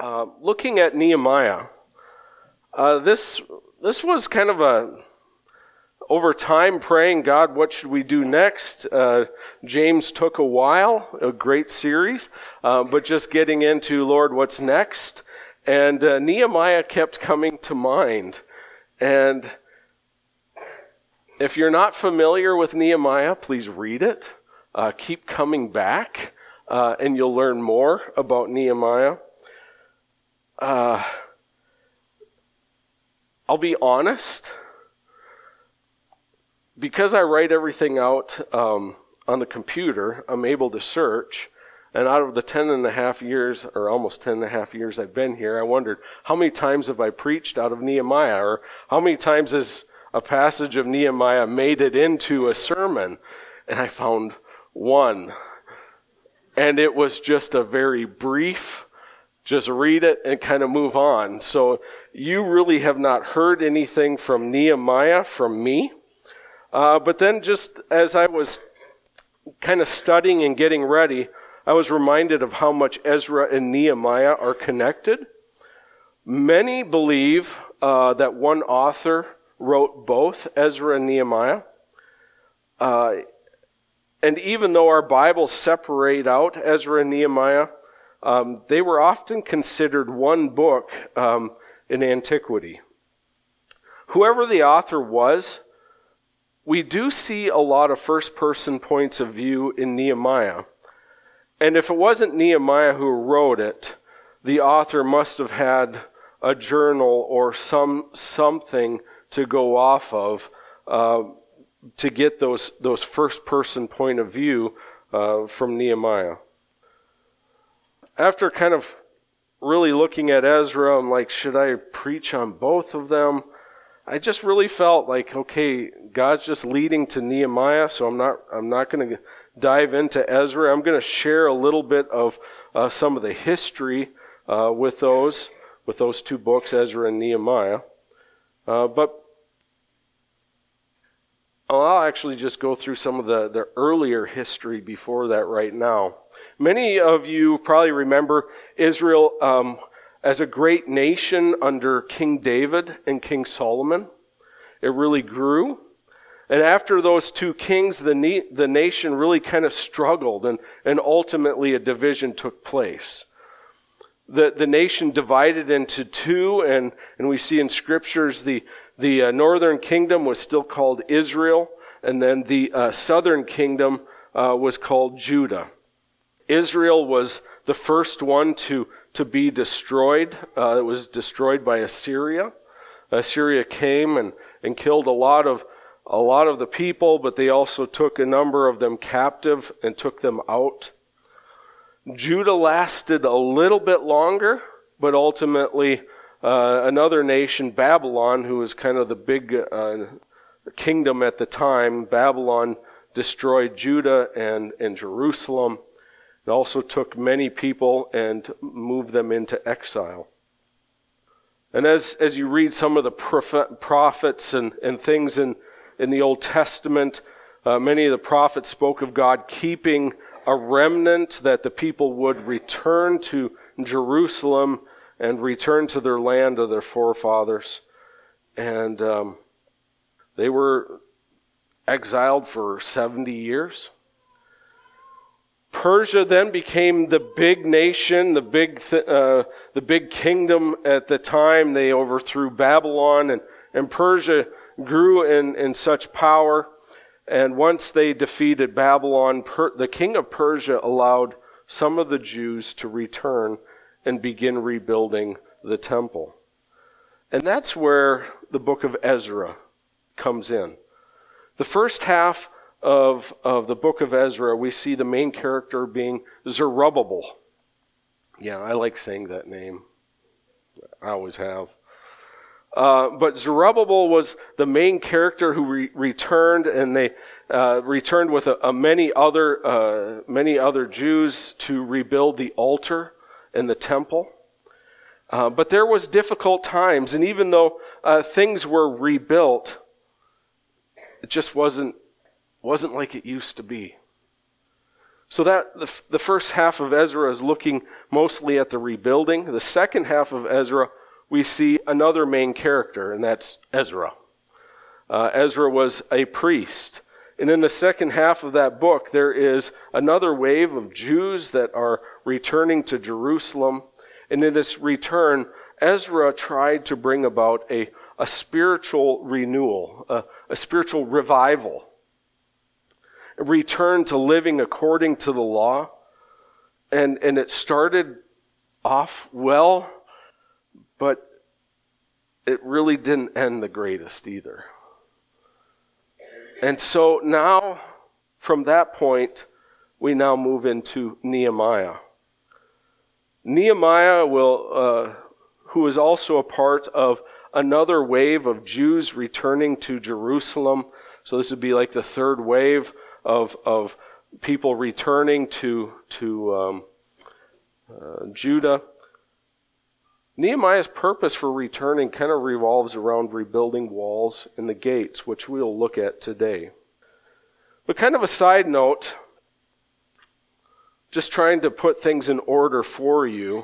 Looking at Nehemiah, this was kind of over time praying, God, what should we do next? James took a while, a great series, but just getting into, Lord, what's next? And Nehemiah kept coming to mind. And if you're not familiar with Nehemiah, please read it. Keep coming back, and you'll learn more about Nehemiah. I'll be honest, because I write everything out on the computer, I'm able to search, and out of the 10 and a half years, or almost 10 and a half years I've been here, I wondered, how many times have I preached out of Nehemiah, or how many times has a passage of Nehemiah made it into a sermon? And I found one, and it was just a very brief, just read it and kind of move on. So you really have not heard anything from Nehemiah from me. But then just as I was kind of studying and getting ready, I was reminded of how much Ezra and Nehemiah are connected. Many believe that one author wrote both Ezra and Nehemiah. And even though our Bibles separate out Ezra and Nehemiah, they were often considered one book in antiquity. Whoever the author was, we do see a lot of first-person points of view in Nehemiah. And if it wasn't Nehemiah who wrote it, the author must have had a journal or something to go off of to get those first-person point of view from Nehemiah. After kind of really looking at Ezra, I'm like, should I preach on both of them? I just really felt like, okay, God's just leading to Nehemiah, so I'm not going to dive into Ezra. I'm going to share a little bit of some of the history with those two books, Ezra and Nehemiah. But I'll actually just go through some of the earlier history before that right now. Many of you probably remember Israel as a great nation under King David and King Solomon. It really grew. And after those two kings, the nation really kind of struggled, and ultimately a division took place. The nation divided into two, and we see in scriptures the northern kingdom was still called Israel, and then the southern kingdom was called Judah. Israel was the first one to be destroyed. It was destroyed by Assyria. Assyria came and killed a lot of the people, but they also took a number of them captive and took them out. Judah lasted a little bit longer, but ultimately another nation, Babylon, who was kind of the big kingdom at the time, Babylon destroyed Judah and Jerusalem. It also took many people and moved them into exile. And as you read some of the prophets and things in the Old Testament, many of the prophets spoke of God keeping a remnant, that the people would return to Jerusalem and return to their land of their forefathers. And they were exiled for 70 years. Persia then became the big nation, the big kingdom at the time. They overthrew Babylon, and Persia grew in such power. And once they defeated Babylon, the king of Persia allowed some of the Jews to return and begin rebuilding the temple. And that's where the book of Ezra comes in. The first half of the book of Ezra, we see the main character being Zerubbabel. Yeah, I like saying that name. I always have. But Zerubbabel was the main character who returned, and they returned with many other Jews to rebuild the altar and the temple. But there was difficult times, and even though things were rebuilt, it just wasn't like it used to be. So that the first half of Ezra is looking mostly at the rebuilding. The second half of Ezra, we see another main character, and that's Ezra. Ezra was a priest. And in the second half of that book, there is another wave of Jews that are returning to Jerusalem. And in this return, Ezra tried to bring about a spiritual renewal, a spiritual revival, a return to living according to the law. And it started off well, but it really didn't end the greatest either. And so now, from that point, we now move into Nehemiah. Nehemiah who is also a part of another wave of Jews returning to Jerusalem. So this would be like the third wave of people returning to Judah. Nehemiah's purpose for returning kind of revolves around rebuilding walls and the gates, which we'll look at today. But kind of a side note, just trying to put things in order for you.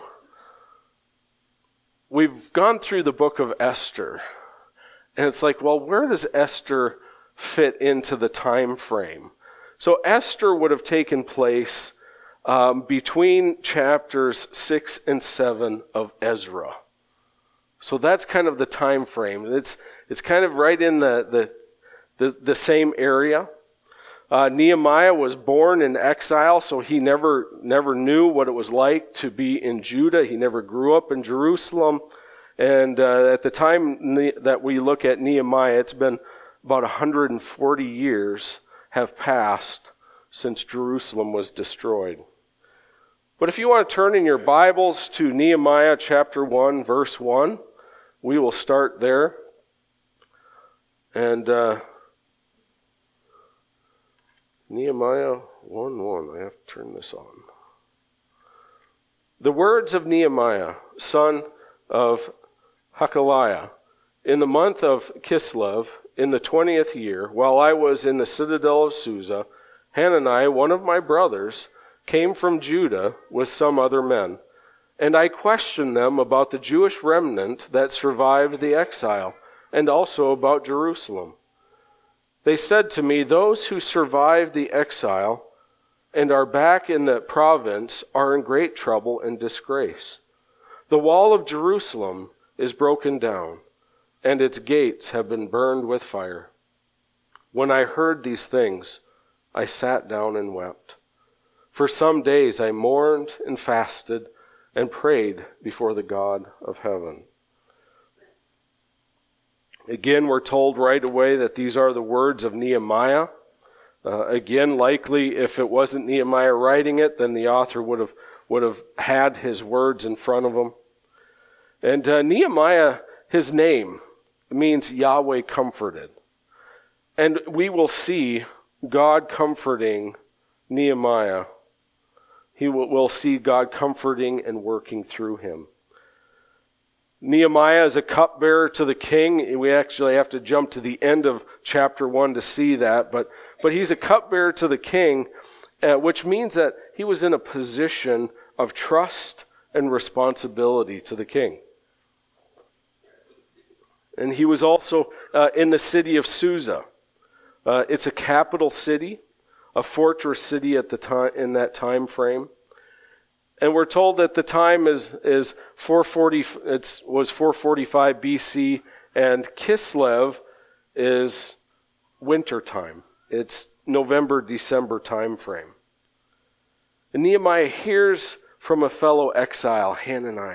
We've gone through the book of Esther, and it's like, well, where does Esther fit into the time frame? So Esther would have taken place between chapters 6 and 7 of Ezra. So that's kind of the time frame. It's kind of right in the same area. Nehemiah was born in exile, so he never knew what it was like to be in Judah. He never grew up in Jerusalem. And at the time that we look at Nehemiah, it's been about 140 years have passed since Jerusalem was destroyed. But if you want to turn in your Bibles to Nehemiah chapter 1, verse 1, we will start there. And Nehemiah 1:1. I have to turn this on. The words of Nehemiah, son of Hakaliah, in the month of Kislev, in the 20th year, while I was in the citadel of Susa, Hanani, one of my brothers, came from Judah with some other men, and I questioned them about the Jewish remnant that survived the exile, and also about Jerusalem. They said to me, those who survived the exile and are back in the province are in great trouble and disgrace. The wall of Jerusalem is broken down, and its gates have been burned with fire. When I heard these things, I sat down and wept. For some days I mourned and fasted and prayed before the God of heaven. Again, we're told right away that these are the words of Nehemiah. Again, likely if it wasn't Nehemiah writing it, then the author would have had his words in front of him. And Nehemiah, his name means Yahweh comforted. And we will see God comforting Nehemiah. We'll see God comforting and working through him. Nehemiah is a cupbearer to the king. We actually have to jump to the end of chapter 1 to see that. But he's a cupbearer to the king, which means that he was in a position of trust and responsibility to the king. And he was also in the city of Susa. It's a capital city, a fortress city at the time in that time frame. And we're told that the time is 440. Was 445 BC, and Kislev is winter time. It's November, December time frame. And Nehemiah hears from a fellow exile, Hanani,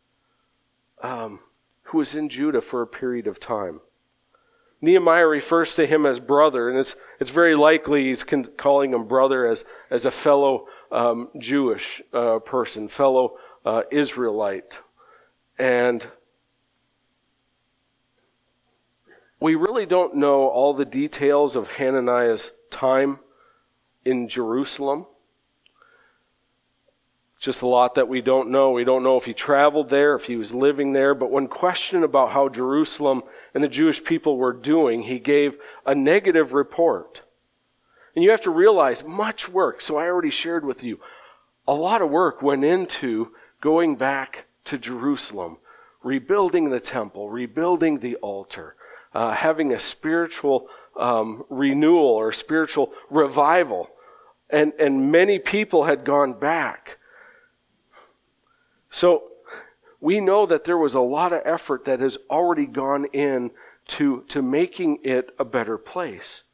who was in Judah for a period of time. Nehemiah refers to him as brother, and it's very likely he's calling him brother as a fellow Jewish person, fellow Israelite. And we really don't know all the details of Hananiah's time in Jerusalem. Just a lot that we don't know. We don't know if he traveled there, if he was living there. But when questioned about how Jerusalem and the Jewish people were doing, he gave a negative report. And you have to realize much work, so I already shared with you, a lot of work went into going back to Jerusalem, rebuilding the temple, rebuilding the altar, having a spiritual renewal or spiritual revival. And many people had gone back. So we know that there was a lot of effort that has already gone in to making it a better place.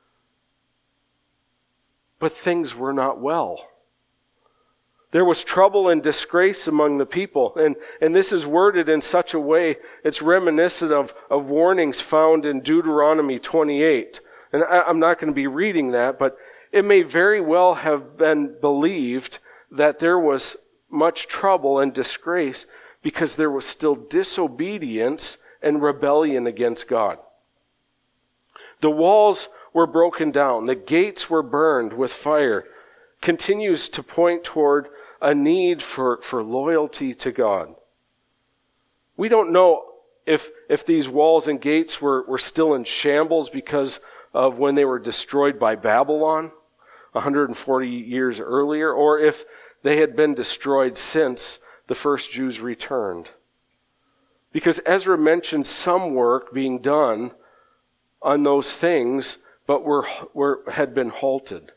But things were not well. There was trouble and disgrace among the people. And this is worded in such a way, it's reminiscent of warnings found in Deuteronomy 28. And I'm not going to be reading that, but it may very well have been believed that there was much trouble and disgrace because there was still disobedience and rebellion against God. The walls were broken down. The gates were burned with fire. Continues to point toward a need for loyalty to God. We don't know if these walls and gates were still in shambles because of when they were destroyed by Babylon 140 years earlier, or if they had been destroyed since the first Jews returned. Because Ezra mentioned some work being done on those things, but had been halted.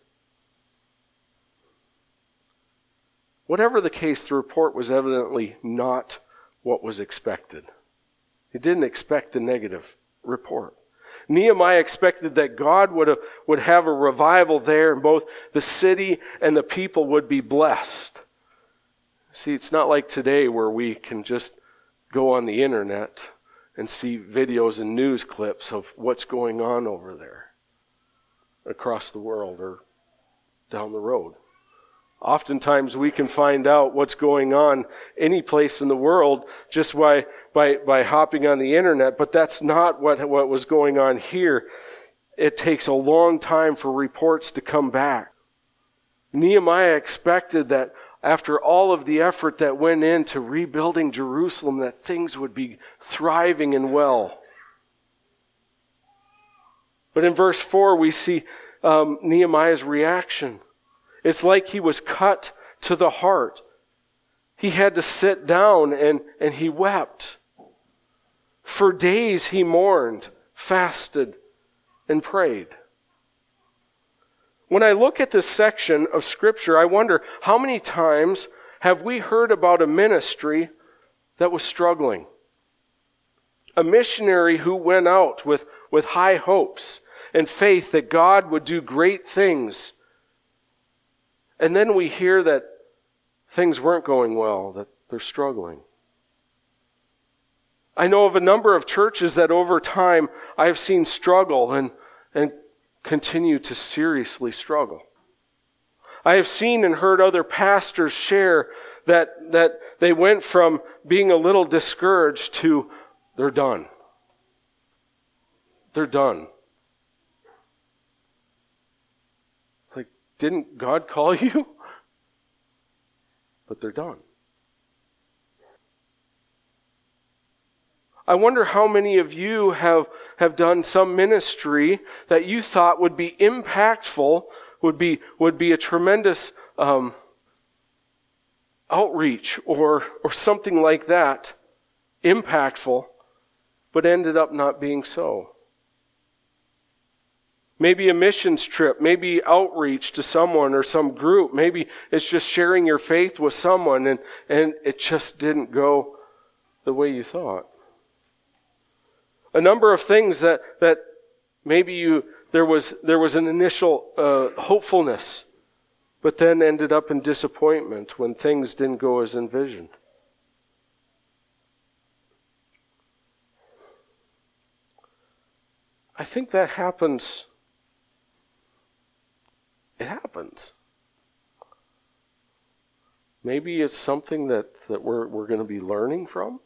Whatever the case, the report was evidently not what was expected. He didn't expect the negative report. Nehemiah expected that God would have a revival there, and both the city and the people would be blessed. See, it's not like today where we can just go on the internet and see videos and news clips of what's going on over there across the world or down the road. Oftentimes we can find out what's going on any place in the world just by hopping on the internet, but that's not what was going on here. It takes a long time for reports to come back. Nehemiah expected that after all of the effort that went into rebuilding Jerusalem, that things would be thriving and well. But in verse 4, we see Nehemiah's reaction. It's like he was cut to the heart. He had to sit down and he wept. For days he mourned, fasted, and prayed. When I look at this section of Scripture, I wonder how many times have we heard about a ministry that was struggling? A missionary who went out with high hopes and faith that God would do great things. And then we hear that things weren't going well, that they're struggling. I know of a number of churches that over time I have seen struggle and continue to seriously struggle. I have seen and heard other pastors share that they went from being a little discouraged to they're done. They're done. It's like, didn't God call you? But they're done. I wonder how many of you have done some ministry that you thought would be impactful, would be a tremendous outreach or something like that, impactful, but ended up not being so. Maybe a missions trip, maybe outreach to someone or some group, maybe it's just sharing your faith with someone and it just didn't go the way you thought. A number of things that maybe there was an initial hopefulness, but then ended up in disappointment when things didn't go as envisioned. I think that happens. It happens. Maybe it's something that we're going to be learning from.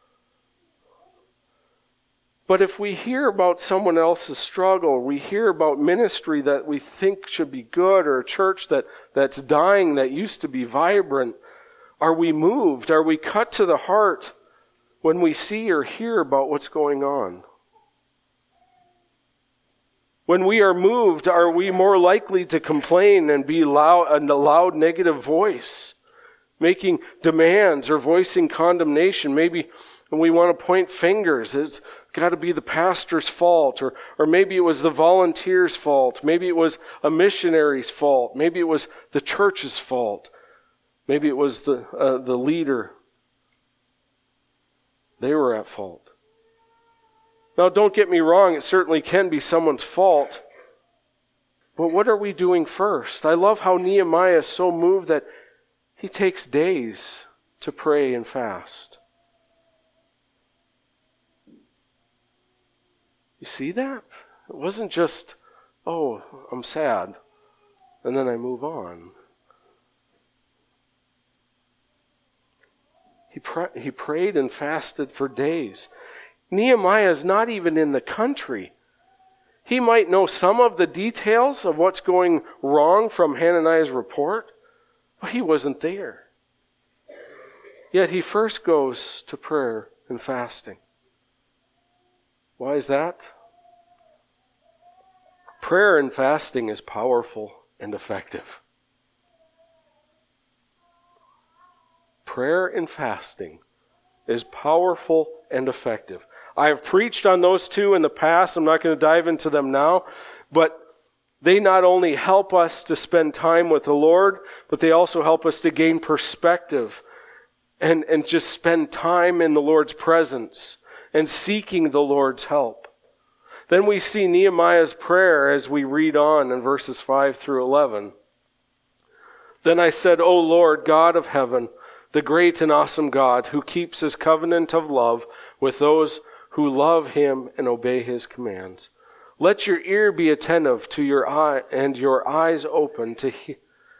But if we hear about someone else's struggle, we hear about ministry that we think should be good, or a church that's dying that used to be vibrant, are we moved? Are we cut to the heart when we see or hear about what's going on? When we are moved, are we more likely to complain and be a loud negative voice, making demands or voicing condemnation? Maybe we want to point fingers. It's got to be the pastor's fault, or maybe it was the volunteer's fault. Maybe it was a missionary's fault. Maybe it was the church's fault. Maybe it was the leader. They were at fault. Now, don't get me wrong, it certainly can be someone's fault. But what are we doing first? I love how Nehemiah is so moved that he takes days to pray and fast. You see that? It wasn't just, oh, I'm sad, and then I move on. He prayed and fasted for days. Nehemiah is not even in the country. He might know some of the details of what's going wrong from Hananiah's report, but he wasn't there. Yet he first goes to prayer and fasting. Why is that? Prayer and fasting is powerful and effective. Prayer and fasting is powerful and effective. I have preached on those two in the past. I'm not going to dive into them now, but they not only help us to spend time with the Lord, but they also help us to gain perspective and just spend time in the Lord's presence and seeking the Lord's help. Then we see Nehemiah's prayer as we read on in verses 5 through 11. Then I said, O Lord, God of heaven, the great and awesome God, who keeps his covenant of love with those who love him and obey his commands. Let your ear be attentive to your eye and your eyes open to hear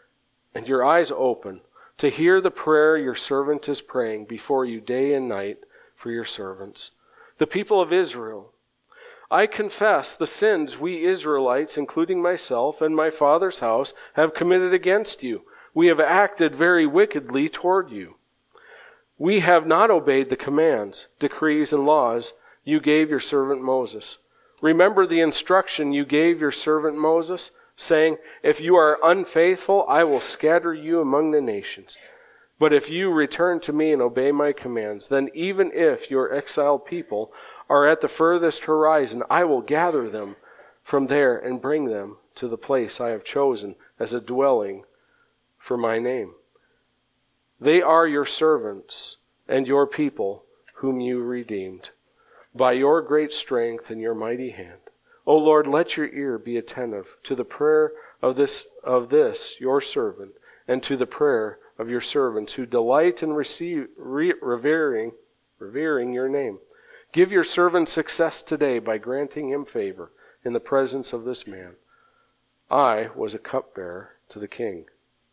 the prayer your servant is praying before you day and night for your servants, the people of Israel. I confess the sins we Israelites, including myself and my father's house, have committed against you. We have acted very wickedly toward you. We have not obeyed the commands, decrees, and laws you gave your servant Moses. Remember the instruction you gave your servant Moses, saying, if you are unfaithful, I will scatter you among the nations. But if you return to me and obey my commands, then even if your exiled people are at the furthest horizon, I will gather them from there and bring them to the place I have chosen as a dwelling for my name. They are your servants and your people whom you redeemed by your great strength and your mighty hand. O Lord, let your ear be attentive to the prayer of this your servant, and to the prayer of your servants who delight in revering your name. Give your servant success today by granting him favor in the presence of this man. I was a cupbearer to the king.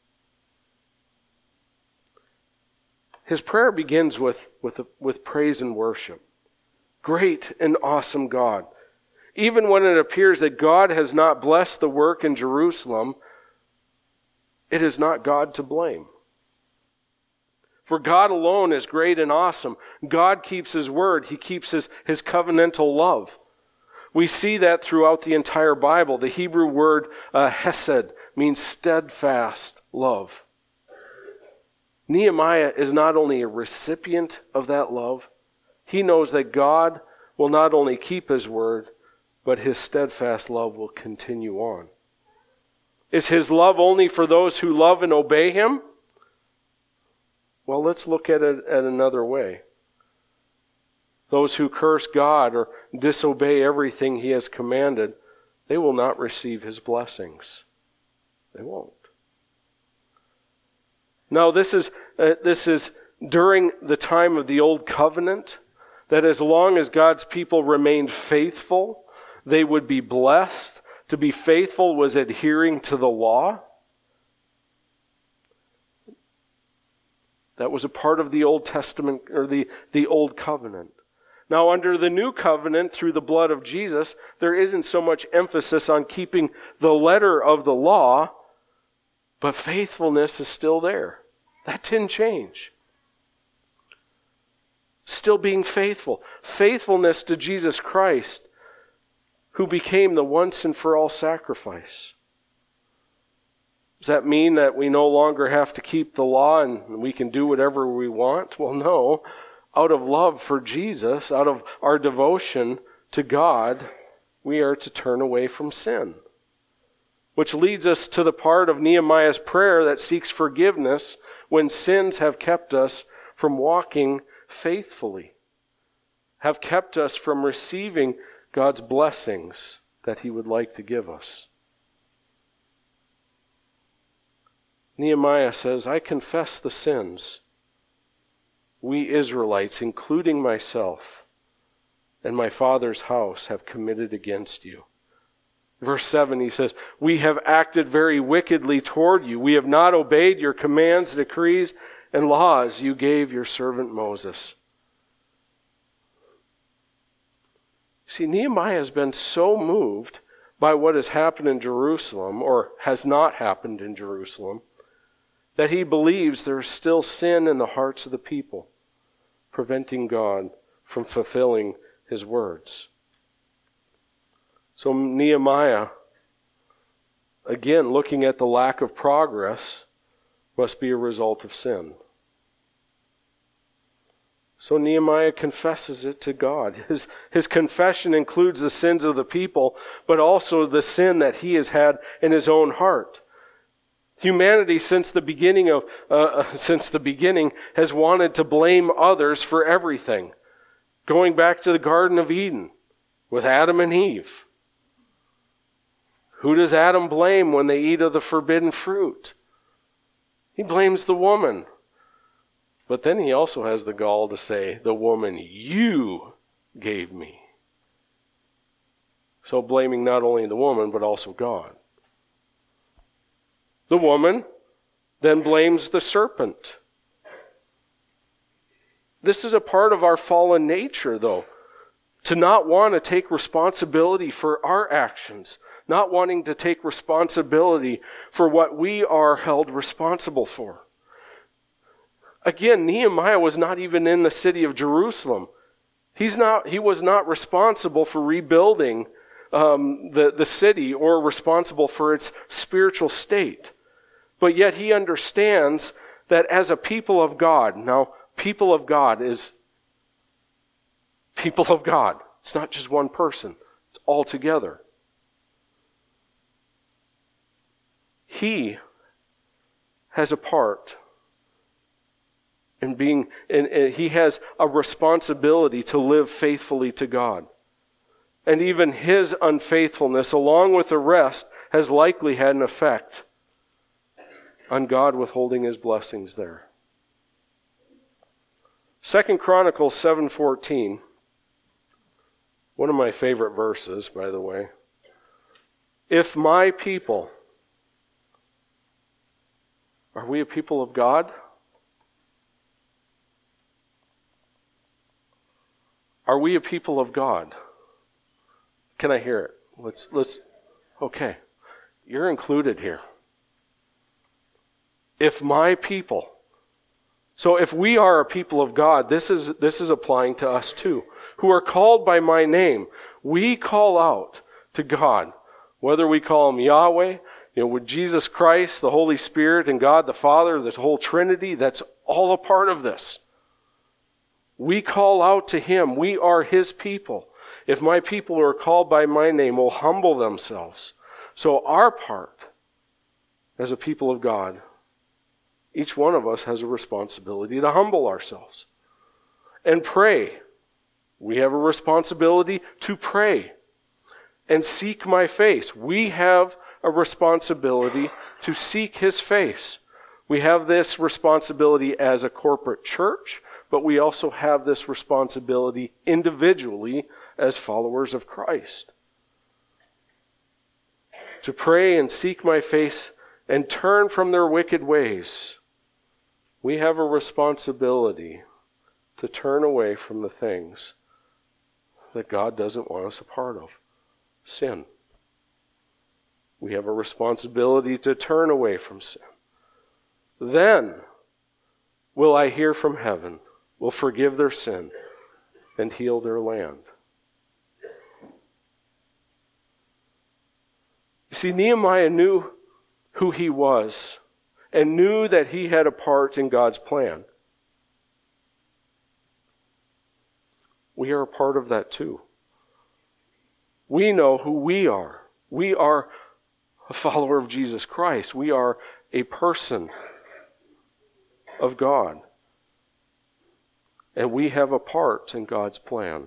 His prayer begins with praise and worship. Great and awesome God. Even when it appears that God has not blessed the work in Jerusalem, it is not God to blame. For God alone is great and awesome. God keeps his word. He keeps his covenantal love. We see that throughout the entire Bible. The Hebrew word hesed means steadfast love. Nehemiah is not only a recipient of that love, he knows that God will not only keep his word, but his steadfast love will continue on. Is his love only for those who love and obey him? Well, let's look at it at another way. Those who curse God or disobey everything he has commanded, they will not receive his blessings. They won't. Now, this is during the time of the Old Covenant, that as long as God's people remained faithful, they would be blessed. To be faithful was adhering to the law. That was a part of the Old Testament, or the Old Covenant. Now, under the New Covenant, through the blood of Jesus, there isn't so much emphasis on keeping the letter of the law, but faithfulness is still there. That didn't change. Still being faithful. Faithfulness to Jesus Christ. who became the once and for all sacrifice. Does that mean that we no longer have to keep the law and we can do whatever we want? Well, no. Out of love for Jesus, out of our devotion to God, we are to turn away from sin. Which leads us to the part of Nehemiah's prayer that seeks forgiveness when sins have kept us from walking faithfully, have kept us from receiving God's blessings that He would like to give us. Nehemiah says, I confess the sins we Israelites, including myself and my father's house, have committed against you. Verse 7, he says, we have acted very wickedly toward you. We have not obeyed your commands, decrees, and laws you gave your servant Moses. See, Nehemiah has been so moved by what has happened in Jerusalem, or has not happened in Jerusalem, that he believes there is still sin in the hearts of the people, preventing God from fulfilling His words. So Nehemiah, again, looking at the lack of progress, must be a result of sin. So Nehemiah confesses it to God. His confession includes the sins of the people, but also the sin that he has had in his own heart. Humanity, since the beginning has wanted to blame others for everything. Going back to the Garden of Eden with Adam and Eve. Who does Adam blame when they eat of the forbidden fruit? He blames the woman. But then he also has the gall to say, the woman you gave me. So blaming not only the woman, but also God. The woman then blames the serpent. This is a part of our fallen nature, though, to not want to take responsibility for our actions, not wanting to take responsibility for what we are held responsible for. Again, Nehemiah was not even in the city of Jerusalem. He was not responsible for rebuilding the city or responsible for its spiritual state. But yet he understands that as a people of God, now people of God is people of God. It's not just one person. It's all together. He has a part in being, and he has a responsibility to live faithfully to God. And even his unfaithfulness, along with the rest, has likely had an effect on God withholding his blessings there. 2 Chronicles 7:14, one of my favorite verses, by the way. If my people, are we a people of God? Are we a people of God? Can I hear it? Let's. Okay, you're included here. If my people. So if we are a people of God, this is applying to us too, who are called by my name. We call out to God, whether we call him Yahweh, with Jesus Christ, the Holy Spirit, and God the Father, the whole Trinity, that's all a part of this. We call out to him. We are his people. If my people who are called by my name will humble themselves. So our part as a people of God, each one of us has a responsibility to humble ourselves and pray. We have a responsibility to pray and seek my face. We have a responsibility to seek his face. We have this responsibility as a corporate church, but we also have this responsibility individually as followers of Christ. To pray and seek my face and turn from their wicked ways. We have a responsibility to turn away from the things that God doesn't want us a part of. Sin. We have a responsibility to turn away from sin. Then will I hear from heaven, will forgive their sin, and heal their land. You see, Nehemiah knew who he was and knew that he had a part in God's plan. We are a part of that too. We know who we are. We are a follower of Jesus Christ. We are a person of God. And we have a part in God's plan.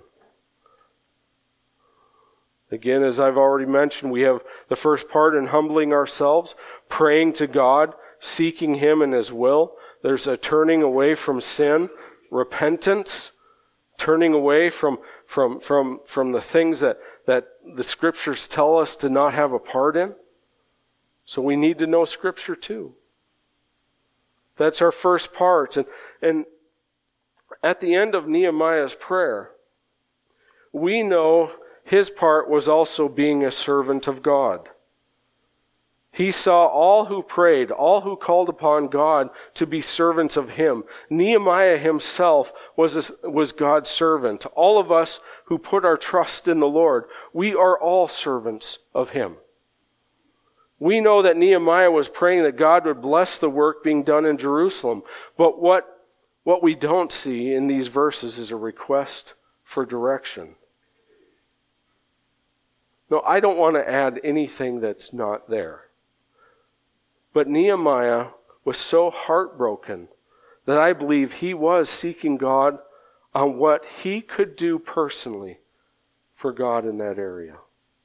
Again, as I've already mentioned, we have the first part in humbling ourselves, praying to God, seeking Him and His will. There's a turning away from sin, repentance, turning away from the things that the Scriptures tell us to not have a part in. So we need to know Scripture too. That's our first part. And at the end of Nehemiah's prayer, we know his part was also being a servant of God. He saw all who prayed, all who called upon God to be servants of Him. Nehemiah himself was God's servant. All of us who put our trust in the Lord, we are all servants of Him. We know that Nehemiah was praying that God would bless the work being done in Jerusalem. But what we don't see in these verses is a request for direction. No, I don't want to add anything that's not there. But Nehemiah was so heartbroken that I believe he was seeking God on what he could do personally for God in that area.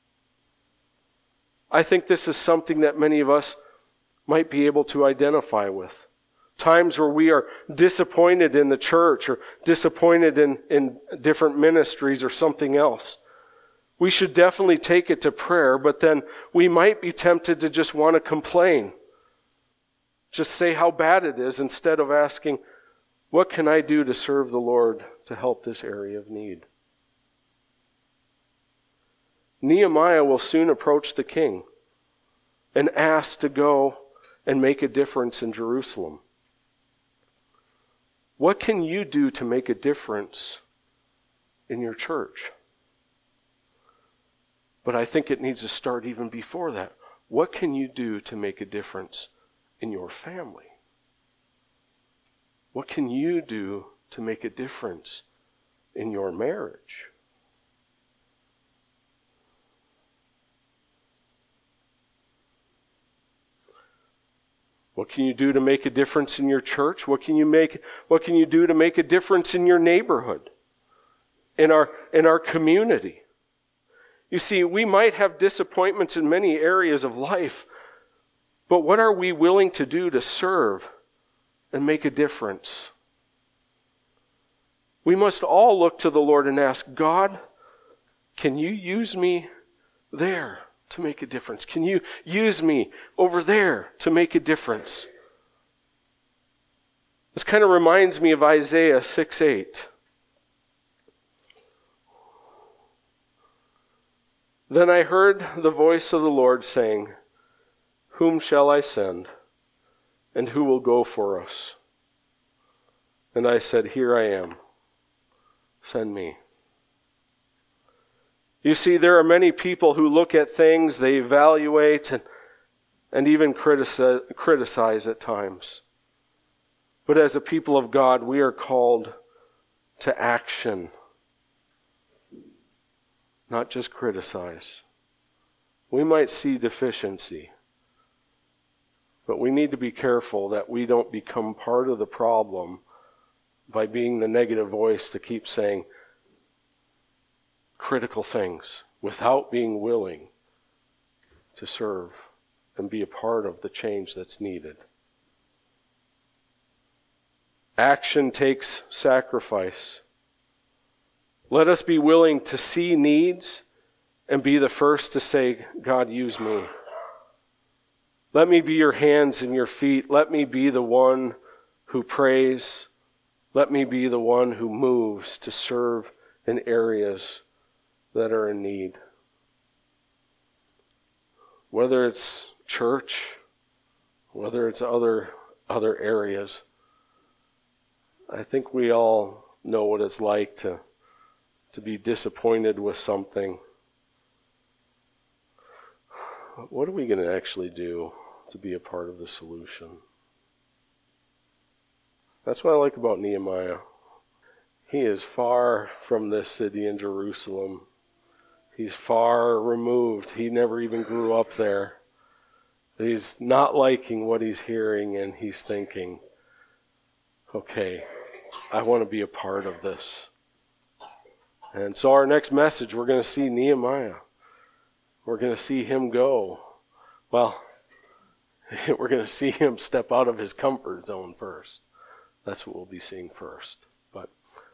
I think this is something that many of us might be able to identify with. Times where we are disappointed in the church or disappointed in different ministries or something else. We should definitely take it to prayer, but then we might be tempted to just want to complain. Just say how bad it is instead of asking, what can I do to serve the Lord to help this area of need? Nehemiah will soon approach the king and ask to go and make a difference in Jerusalem. What can you do to make a difference in your church? But I think it needs to start even before that. What can you do to make a difference in your family? What can you do to make a difference in your marriage? What can you do to make a difference in your church? What can you do to make a difference in your neighborhood? In our community? You see, we might have disappointments in many areas of life, but what are we willing to do to serve and make a difference? We must all look to the Lord and ask, God, can you use me there to make a difference? Can you use me over there to make a difference? This kind of reminds me of Isaiah 6:8. Then I heard the voice of the Lord saying, whom shall I send, and who will go for us? And I said, here I am. Send me. You see, there are many people who look at things, they evaluate, and even criticize at times. But as a people of God, we are called to action. Not just criticize. We might see deficiency, but we need to be careful that we don't become part of the problem by being the negative voice to keep saying critical things without being willing to serve and be a part of the change that's needed. Action takes sacrifice. Let us be willing to see needs and be the first to say, God, use me. Let me be your hands and your feet. Let me be the one who prays. Let me be the one who moves to serve in areas that are in need. Whether it's church, whether it's other areas, I think we all know what it's like to be disappointed with something. what are we going to actually do to be a part of the solution? That's what I like about Nehemiah. He is far from this city in Jerusalem. He's far removed. He never even grew up there. He's not liking what he's hearing, and he's thinking, okay, I want to be a part of this. And so our next message, we're going to see Nehemiah. We're going to see him go. Well, we're going to see him step out of his comfort zone first. That's what we'll be seeing first.